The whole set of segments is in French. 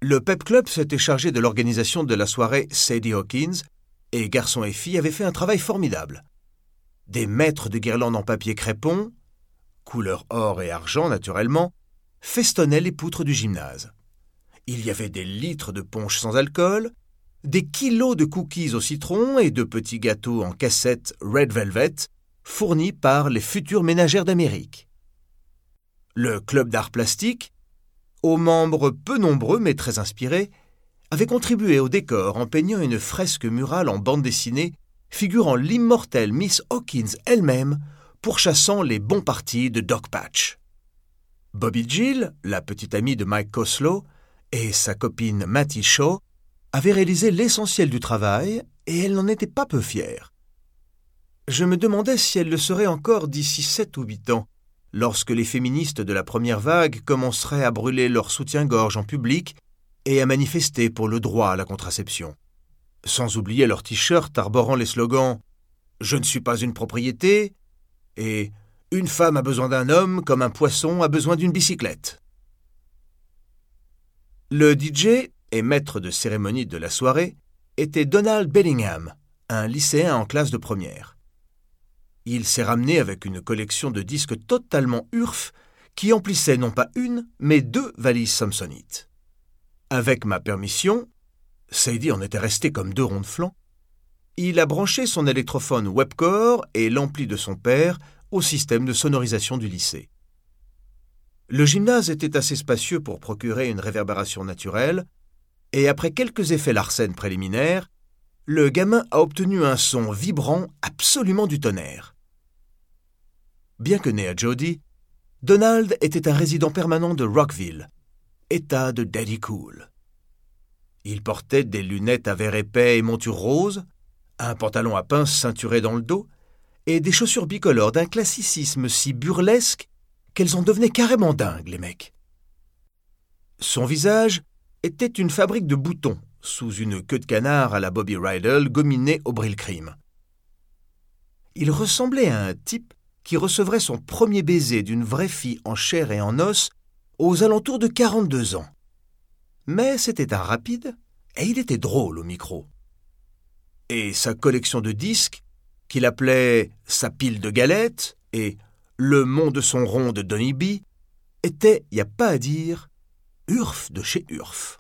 Le Pep Club s'était chargé de l'organisation de la soirée Sadie Hawkins, et garçons et filles avaient fait un travail formidable. Des mètres de guirlandes en papier crépon, couleur or et argent naturellement, festonnaient les poutres du gymnase. Il y avait des litres de punch sans alcool, des kilos de cookies au citron et de petits gâteaux en cassette Red Velvet fournis par les futures ménagères d'Amérique. Le club d'art plastique, aux membres peu nombreux mais très inspirés, avait contribué au décor en peignant une fresque murale en bande dessinée figurant l'immortelle Miss Hawkins elle-même pourchassant les bons partis de Doc Patch. Bobby Gill, la petite amie de Mike Coslow, et sa copine Mattie Shaw avaient réalisé l'essentiel du travail et elle n'en était pas peu fière. Je me demandais si elle le serait encore d'ici 7 ou 8 ans, lorsque les féministes de la première vague commenceraient à brûler leur soutien-gorge en public et à manifester pour le droit à la contraception. Sans oublier leurs t-shirts arborant les slogans « Je ne suis pas une propriété » et « Une femme a besoin d'un homme comme un poisson a besoin d'une bicyclette ». Le DJ et maître de cérémonie de la soirée était Donald Bellingham, un lycéen en classe de première. Il s'est ramené avec une collection de disques totalement URF qui emplissait non pas une, mais 2 valises Samsonite. Avec ma permission, Sadie en était resté comme 2 ronds de flanc, il a branché son électrophone Webcore et l'ampli de son père au système de sonorisation du lycée. Le gymnase était assez spacieux pour procurer une réverbération naturelle, et après quelques effets Larsen préliminaires, le gamin a obtenu un son vibrant absolument du tonnerre. Bien que né à Jody, Donald était un résident permanent de Rockville, état de Daddy Cool. Il portait des lunettes à verre épais et monture rose, un pantalon à pince ceinturé dans le dos, et des chaussures bicolores d'un classicisme si burlesque qu'elles en devenaient carrément dingues, les mecs. Son visage était une fabrique de boutons, sous une queue de canard à la Bobby Rydell gominée au Brylcreem. Il ressemblait à un type qui recevrait son premier baiser d'une vraie fille en chair et en os aux alentours de 42 ans. Mais c'était un rapide, et il était drôle au micro. Et sa collection de disques, qu'il appelait sa pile de galettes et le mont de son rond de Donny B, était, y a pas à dire, URF de chez URF.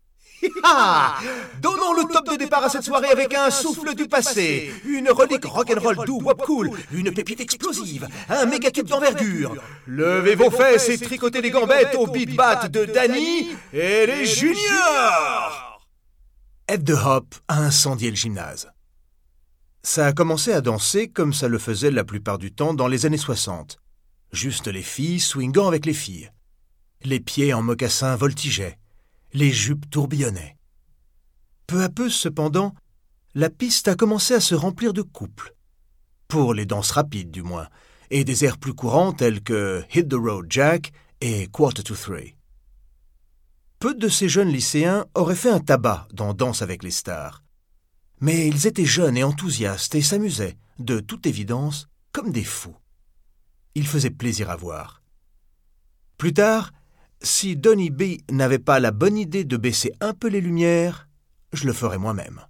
Donnons le top de départ à cette soirée avec un souffle du passé, une relique rock'n'roll doux wop cool, une pépite explosive, un méga-tube d'envergure. Levez vos fesses et tricotez les gambettes au beat-bat de Danny et les juniors. Ed the Hop a incendié le gymnase. Ça a commencé à danser comme ça le faisait la plupart du temps dans les années 60. Juste les filles swingant avec les filles. Les pieds en mocassins voltigeaient. Les jupes tourbillonnaient. Peu à peu, cependant, la piste a commencé à se remplir de couples. Pour les danses rapides, du moins, et des airs plus courants tels que Hit the Road Jack et Quarter to Three. Peu de ces jeunes lycéens auraient fait un tabac dans Danse avec les stars. Mais ils étaient jeunes et enthousiastes et s'amusaient, de toute évidence, comme des fous. Ils faisaient plaisir à voir. Plus tard, si Donny B n'avait pas la bonne idée de baisser un peu les lumières, je le ferais moi-même.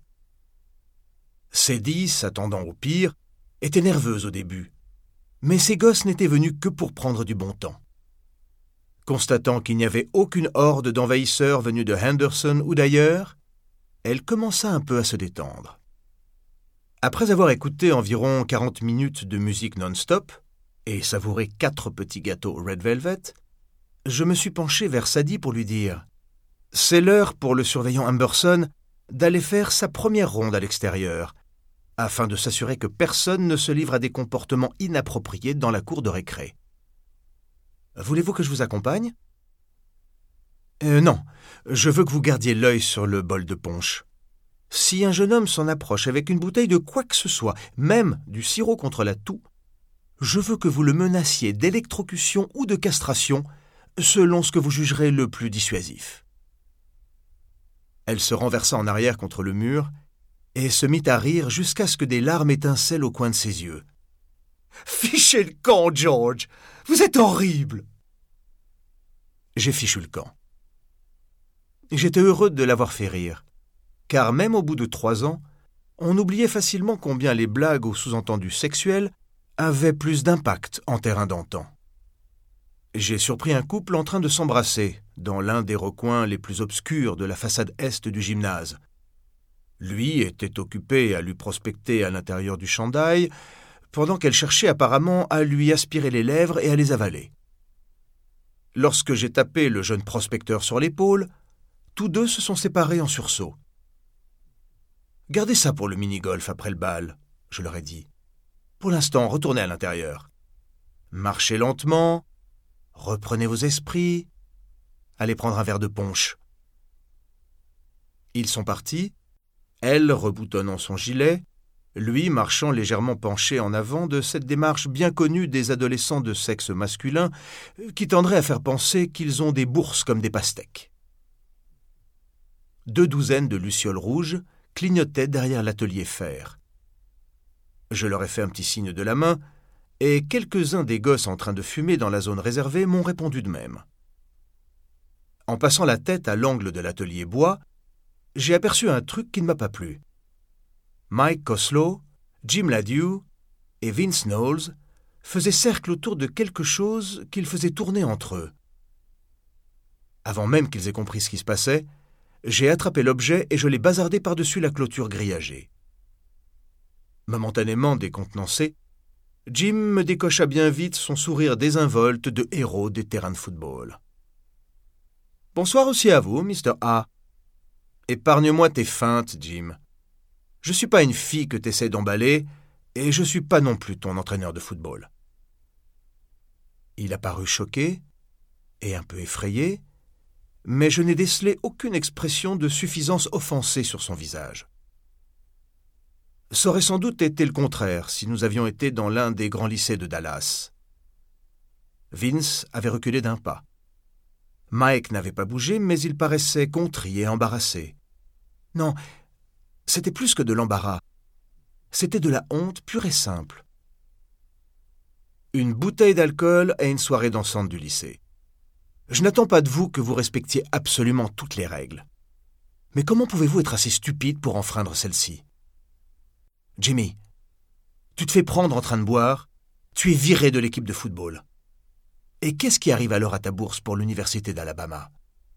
Sadie, s'attendant au pire, était nerveuse au début, mais ces gosses n'étaient venus que pour prendre du bon temps. Constatant qu'il n'y avait aucune horde d'envahisseurs venus de Henderson ou d'ailleurs, elle commença un peu à se détendre. Après avoir écouté environ 40 minutes de musique non-stop et savouré 4 petits gâteaux Red Velvet, je me suis penché vers Sadie pour lui dire « C'est l'heure pour le surveillant Humberson d'aller faire sa première ronde à l'extérieur, afin de s'assurer que personne ne se livre à des comportements inappropriés dans la cour de récré. Voulez-vous que je vous accompagne ? » Non, je veux que vous gardiez l'œil sur le bol de punch. Si un jeune homme s'en approche avec une bouteille de quoi que ce soit, même du sirop contre la toux, je veux que vous le menaciez d'électrocution ou de castration, selon ce que vous jugerez le plus dissuasif. Elle se renversa en arrière contre le mur et se mit à rire jusqu'à ce que des larmes étincellent au coin de ses yeux. « Fichez le camp, George! Vous êtes horrible !» J'ai fichu le camp. J'étais heureux de l'avoir fait rire, car même au bout de 3 ans, on oubliait facilement combien les blagues aux sous-entendus sexuels avaient plus d'impact en terrain d'antan. J'ai surpris un couple en train de s'embrasser dans l'un des recoins les plus obscurs de la façade est du gymnase. Lui était occupé à lui prospecter à l'intérieur du chandail, pendant qu'elle cherchait apparemment à lui aspirer les lèvres et à les avaler. Lorsque j'ai tapé le jeune prospecteur sur l'épaule, tous deux se sont séparés en sursaut. « Gardez ça pour le mini-golf après le bal », je leur ai dit. « Pour l'instant, retournez à l'intérieur. Marchez lentement, reprenez vos esprits, allez prendre un verre de punch. » Ils sont partis, elle reboutonnant son gilet, lui marchant légèrement penché en avant de cette démarche bien connue des adolescents de sexe masculin qui tendrait à faire penser qu'ils ont des bourses comme des pastèques. 2 douzaines de lucioles rouges clignotaient derrière l'atelier fer. Je leur ai fait un petit signe de la main, et quelques-uns des gosses en train de fumer dans la zone réservée m'ont répondu de même. En passant la tête à l'angle de l'atelier bois, j'ai aperçu un truc qui ne m'a pas plu. Mike Coslow, Jim Ladew et Vince Knowles faisaient cercle autour de quelque chose qu'ils faisaient tourner entre eux. Avant même qu'ils aient compris ce qui se passait, j'ai attrapé l'objet et je l'ai bazardé par-dessus la clôture grillagée. Momentanément décontenancé, Jim me décocha bien vite son sourire désinvolte de héros des terrains de football. « Bonsoir aussi à vous, Mr. A. Épargne-moi tes feintes, Jim. Je suis pas une fille que t'essaies d'emballer, et je suis pas non plus ton entraîneur de football. » Il a paru choqué et un peu effrayé, mais je n'ai décelé aucune expression de suffisance offensée sur son visage. Ça aurait sans doute été le contraire si nous avions été dans l'un des grands lycées de Dallas. Vince avait reculé d'un pas. Mike n'avait pas bougé, mais il paraissait contrit et embarrassé. Non, c'était plus que de l'embarras. C'était de la honte pure et simple. Une bouteille d'alcool à une soirée dansante du lycée. Je n'attends pas de vous que vous respectiez absolument toutes les règles. Mais comment pouvez-vous être assez stupide pour enfreindre celle-ci ? Jimmy, tu te fais prendre en train de boire, tu es viré de l'équipe de football. Et qu'est-ce qui arrive alors à ta bourse pour l'université d'Alabama ?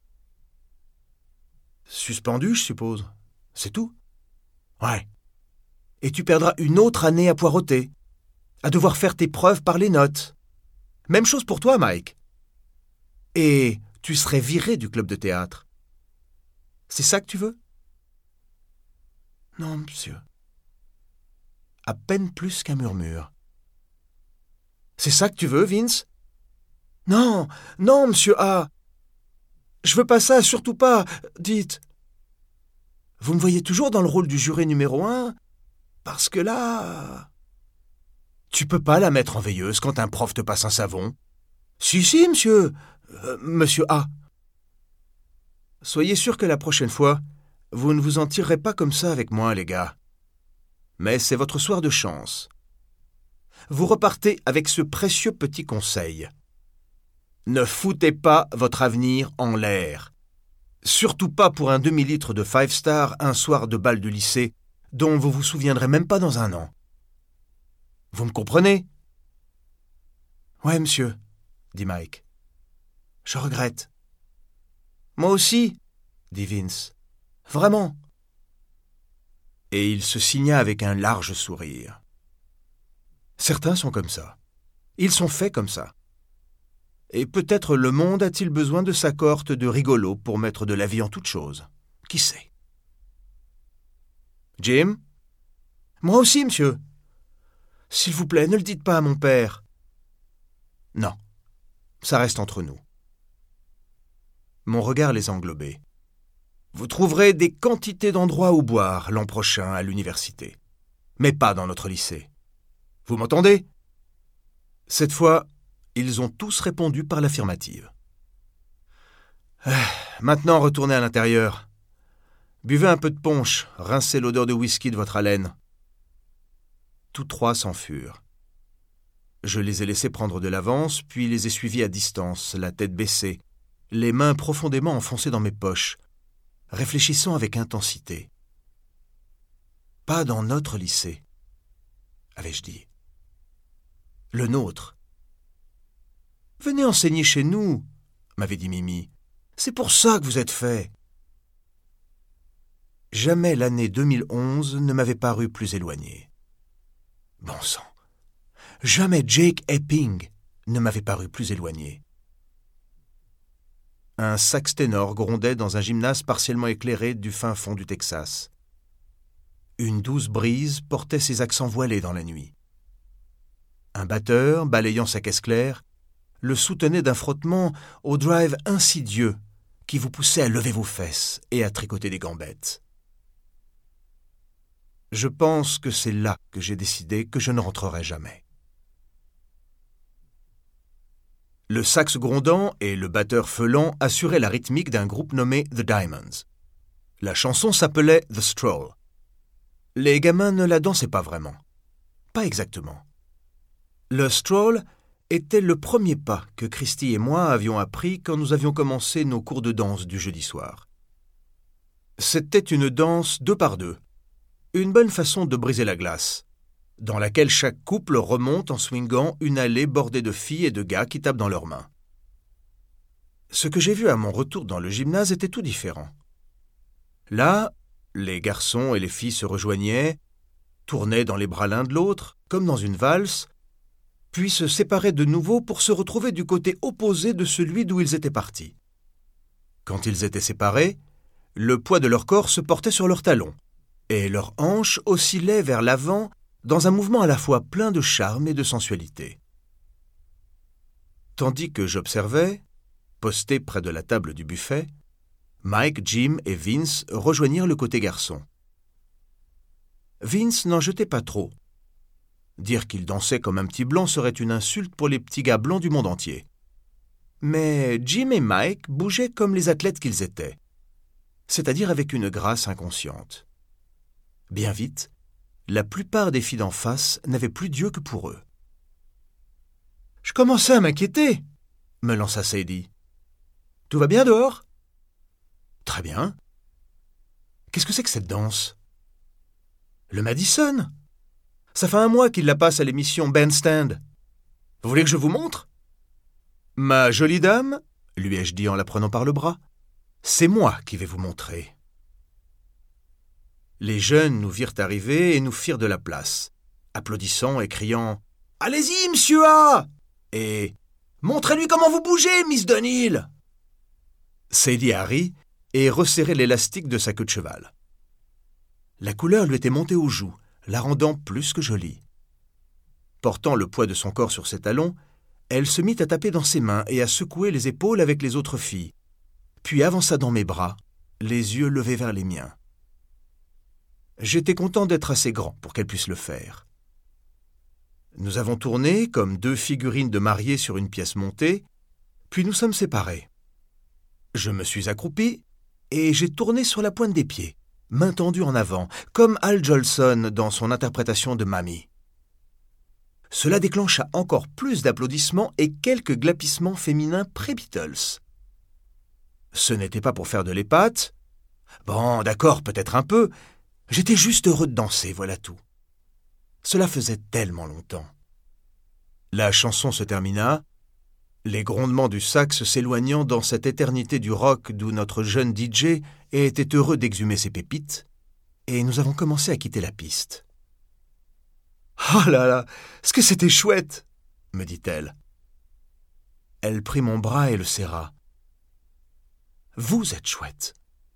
Suspendu, je suppose. C'est tout ? Ouais. Et tu perdras une autre année à poireauter, à devoir faire tes preuves par les notes. Même chose pour toi, Mike. Et tu serais viré du club de théâtre. C'est ça que tu veux ? Non, monsieur. À peine plus qu'un murmure. C'est ça que tu veux, Vince ? Non, non, monsieur A. Je veux pas ça, surtout pas. Dites. Vous me voyez toujours dans le rôle du juré numéro 1 ? Parce que là... Tu peux pas la mettre en veilleuse quand un prof te passe un savon. Si, monsieur. Monsieur A. Soyez sûr que la prochaine fois, vous ne vous en tirerez pas comme ça avec moi, les gars. Mais c'est votre soir de chance. Vous repartez avec ce précieux petit conseil. Ne foutez pas votre avenir en l'air. Surtout pas pour un demi-litre de Five Star un soir de bal du lycée dont vous vous souviendrez même pas dans un an. Vous me comprenez ? Ouais, monsieur, dit Mike. Je regrette. Moi aussi, dit Vince. Vraiment. Et il se signa avec un large sourire. Certains sont comme ça. Ils sont faits comme ça. Et peut-être le monde a-t-il besoin de sa cohorte de rigolos pour mettre de la vie en toute chose. Qui sait ? Jim ? Moi aussi, monsieur. S'il vous plaît, ne le dites pas à mon père. Non, ça reste entre nous. Mon regard les englobait. Vous trouverez des quantités d'endroits où boire l'an prochain à l'université. Mais pas dans notre lycée. Vous m'entendez ? Cette fois, ils ont tous répondu par l'affirmative. Maintenant, retournez à l'intérieur. Buvez un peu de punch, rincez l'odeur de whisky de votre haleine. Tous trois s'en furent. Je les ai laissés prendre de l'avance, puis les ai suivis à distance, la tête baissée, les mains profondément enfoncées dans mes poches, réfléchissant avec intensité. « Pas dans notre lycée, avais-je dit. Le nôtre. Venez enseigner chez nous, m'avait dit Mimi. C'est pour ça que vous êtes fait. Jamais l'année 2011 ne m'avait paru plus éloignée. Bon sang, jamais Jake Epping ne m'avait paru plus éloigné. Un sax ténor grondait dans un gymnase partiellement éclairé du fin fond du Texas. Une douce brise portait ses accents voilés dans la nuit. Un batteur, balayant sa caisse claire, le soutenait d'un frottement au drive insidieux qui vous poussait à lever vos fesses et à tricoter des gambettes. Je pense que c'est là que j'ai décidé que je ne rentrerai jamais. Le sax grondant et le batteur feulant assuraient la rythmique d'un groupe nommé The Diamonds. La chanson s'appelait The Stroll. Les gamins ne la dansaient pas vraiment. Pas exactement. Le stroll était le premier pas que Christy et moi avions appris quand nous avions commencé nos cours de danse du jeudi soir. C'était une danse 2 par 2, une bonne façon de briser la glace, dans laquelle chaque couple remonte en swingant une allée bordée de filles et de gars qui tapent dans leurs mains. Ce que j'ai vu à mon retour dans le gymnase était tout différent. Là, les garçons et les filles se rejoignaient, tournaient dans les bras l'un de l'autre, comme dans une valse, puis se séparaient de nouveau pour se retrouver du côté opposé de celui d'où ils étaient partis. Quand ils étaient séparés, le poids de leur corps se portait sur leurs talons, et leurs hanches oscillaient vers l'avant dans un mouvement à la fois plein de charme et de sensualité. Tandis que j'observais, posté près de la table du buffet, Mike, Jim et Vince rejoignirent le côté garçon. Vince n'en jetait pas trop. Dire qu'il dansait comme un petit blanc serait une insulte pour les petits gars blancs du monde entier. Mais Jim et Mike bougeaient comme les athlètes qu'ils étaient, c'est-à-dire avec une grâce inconsciente. Bien vite, la plupart des filles d'en face n'avaient plus d'yeux que pour eux. « Je commençais à m'inquiéter, » me lança Sadie. « Tout va bien dehors ?»« Très bien. »« Qu'est-ce que c'est que cette danse ?»« Le Madison. Ça fait 1 mois qu'il la passe à l'émission Bandstand. Vous voulez que je vous montre ?»« Ma jolie dame, lui ai-je dit en la prenant par le bras, c'est moi qui vais vous montrer. » Les jeunes nous virent arriver et nous firent de la place, applaudissant et criant « Allez-y, monsieur A !» et « Montrez-lui comment vous bougez, Miss Dunhill !» Sadie a ri et resserré l'élastique de sa queue de cheval. La couleur lui était montée aux joues, la rendant plus que jolie. Portant le poids de son corps sur ses talons, elle se mit à taper dans ses mains et à secouer les épaules avec les autres filles, puis avança dans mes bras, les yeux levés vers les miens. J'étais content d'être assez grand pour qu'elle puisse le faire. Nous avons tourné comme 2 figurines de mariés sur une pièce montée, puis nous sommes séparés. Je me suis accroupi et j'ai tourné sur la pointe des pieds, main tendue en avant, comme Al Jolson dans son interprétation de Mamie. Cela déclencha encore plus d'applaudissements et quelques glapissements féminins pré-Beatles. Ce n'était pas pour faire de l'épate. Bon, d'accord, peut-être un peu. J'étais juste heureux de danser, voilà tout. Cela faisait tellement longtemps. La chanson se termina, les grondements du sax s'éloignant dans cette éternité du rock d'où notre jeune DJ était heureux d'exhumer ses pépites, et nous avons commencé à quitter la piste. « Oh là là, est-ce que c'était chouette !» me dit-elle. Elle prit mon bras et le serra. « Vous êtes chouette !»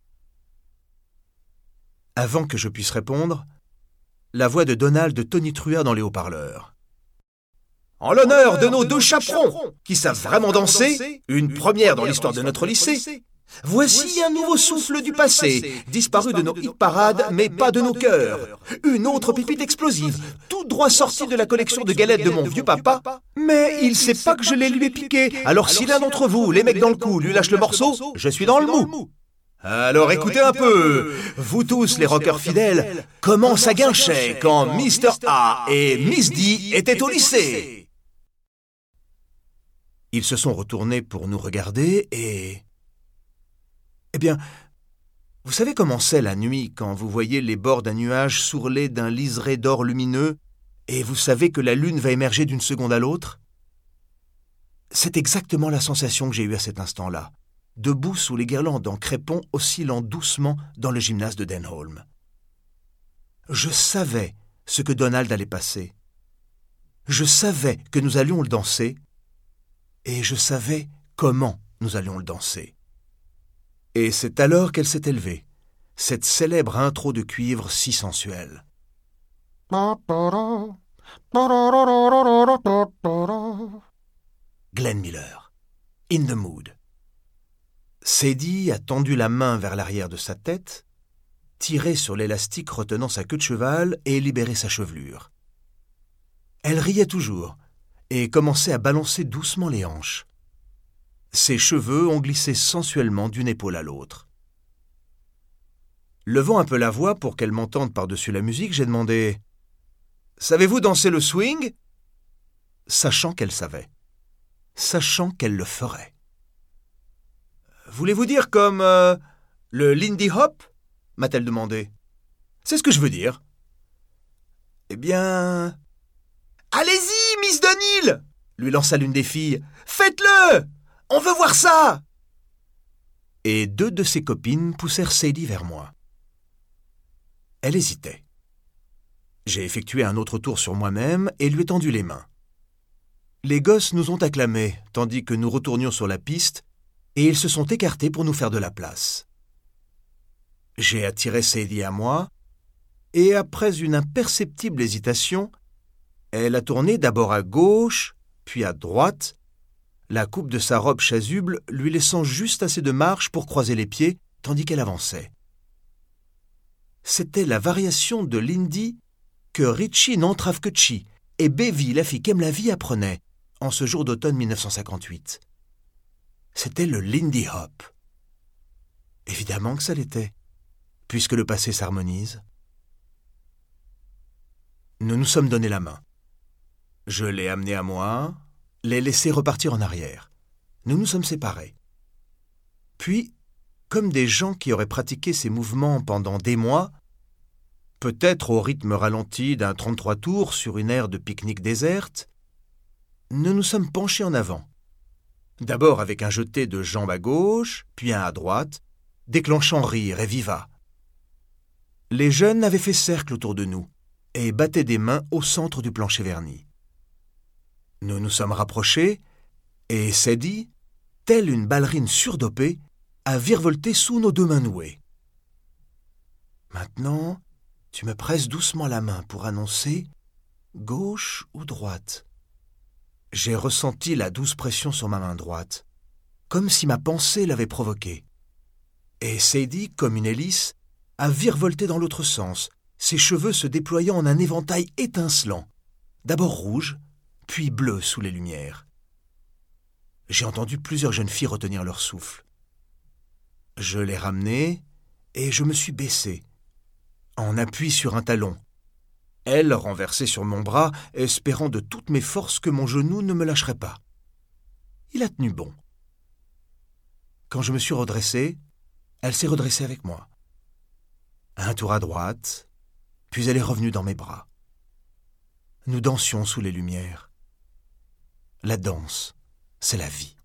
Avant que je puisse répondre, la voix de Donald tonitruya dans les haut-parleurs. « En l'honneur de nos 2 chaperons, qui savent vraiment danser, une première dans l'histoire de notre lycée, voici un nouveau souffle du passé, disparu de nos hit-parades, mais pas de nos cœurs. Une autre pépite explosive, tout droit sortie de la collection de galettes de mon vieux papa. Mais il sait pas que je les lui ai piquées, alors si l'un d'entre vous, les mecs dans le cou, lui lâche le morceau, je suis dans le mou. Alors écoutez un peu, vous tous les rockers fidèles, comment ça guinchait quand Mr. A et Miss D étaient au lycée ?» Ils se sont retournés pour nous regarder et... Eh bien, Vous savez comment c'est la nuit quand vous voyez les bords d'un nuage sourlés d'un liseré d'or lumineux et vous savez que la lune va émerger d'une seconde à l'autre? C'est exactement la sensation que j'ai eue à cet instant-là, debout sous les guirlandes en crépon oscillant doucement dans le gymnase de Denholm. Je savais ce que Donald allait passer. Je savais que nous allions le danser et je savais comment nous allions le danser. Et c'est alors qu'elle s'est élevée, cette célèbre intro de cuivre si sensuelle. Glenn Miller, In the Mood. Sadie a tendu la main vers l'arrière de sa tête, tiré sur l'élastique retenant sa queue de cheval et libéré sa chevelure. Elle riait toujours et commençait à balancer doucement les hanches. Ses cheveux ont glissé sensuellement d'une épaule à l'autre. Levant un peu la voix pour qu'elle m'entende par-dessus la musique, j'ai demandé « Savez-vous danser le swing ?» Sachant qu'elle savait. Sachant qu'elle le ferait. « Voulez-vous dire comme le Lindy Hop ?» m'a-t-elle demandé. « C'est ce que je veux dire. »« Eh bien... »« Allez-y, Miss Dunhill !» lui lança l'une des filles. « Faites-le ! On veut voir ça !» Et deux de ses copines poussèrent Sadie vers moi. Elle hésitait. J'ai effectué un autre tour sur moi-même et lui ai tendu les mains. Les gosses nous ont acclamés, tandis que nous retournions sur la piste, et ils se sont écartés pour nous faire de la place. J'ai attiré Sadie à moi, et après une imperceptible hésitation, elle a tourné d'abord à gauche, puis à droite, la coupe de sa robe chasuble lui laissant juste assez de marge pour croiser les pieds, tandis qu'elle avançait. C'était la variation de Lindy que Richie Nantravketchi et Bevi, la fille qu'aime la vie, apprenaient en ce jour d'automne 1958. C'était le Lindy Hop. Évidemment que ça l'était, puisque le passé s'harmonise. Nous nous sommes donné la main. Je l'ai amené à moi, l'ai laissé repartir en arrière. Nous nous sommes séparés. Puis, comme des gens qui auraient pratiqué ces mouvements pendant des mois, peut-être au rythme ralenti d'un 33 tours sur une aire de pique-nique déserte, nous nous sommes penchés en avant. D'abord avec un jeté de jambes à gauche, puis un à droite, déclenchant rire et vivat. Les jeunes avaient fait cercle autour de nous et battaient des mains au centre du plancher verni. Nous nous sommes rapprochés et Sadie, telle une ballerine surdopée, a virevolté sous nos deux mains nouées. Maintenant, tu me presses doucement la main pour annoncer gauche ou droite. J'ai ressenti la douce pression sur ma main droite, comme si ma pensée l'avait provoquée. Et Sadie, comme une hélice, a virevolté dans l'autre sens, ses cheveux se déployant en un éventail étincelant, d'abord rouge, puis bleu sous les lumières. J'ai entendu plusieurs jeunes filles retenir leur souffle. Je l'ai ramenée et je me suis baissé, en appui sur un talon. Elle renversée sur mon bras, espérant de toutes mes forces que mon genou ne me lâcherait pas. Il a tenu bon. Quand je me suis redressé, elle s'est redressée avec moi. Un tour à droite, puis elle est revenue dans mes bras. Nous dansions sous les lumières. La danse, c'est la vie.